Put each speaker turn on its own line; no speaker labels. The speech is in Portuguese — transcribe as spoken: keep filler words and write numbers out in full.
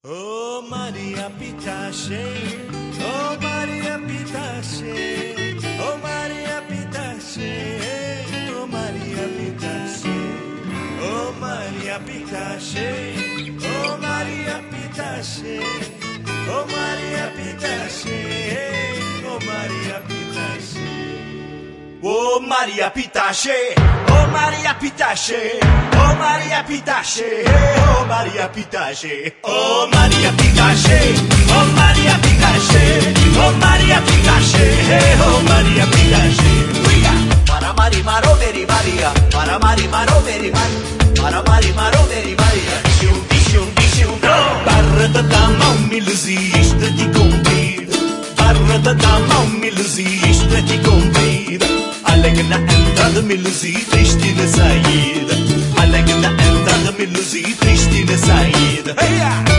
Oh Maria Pitache, oh Maria Pitache, oh Maria Pitache, oh Maria Pitache, oh Maria Pitache, oh Maria Pitache, oh Maria Pitache, oh Maria Pitache. Oh Maria Pitache, oh Maria Pitache, oh Maria Pitache, oh Maria Pitache, oh Maria Pitache, oh Maria Pitache, oh Maria Pitache, oh Maria Pitache. Para Mari Maro Veri Maria, para Mari Maro Veri Maria, para Mari Maro Veri Maria. Shum shum shum. Barra da dama umilzista de cumprir, barra da dama umilzista de cumprir. Alegna entrada meluzi, triste na saída. Alegna entrada meluzi, triste na saída. Hey, yeah.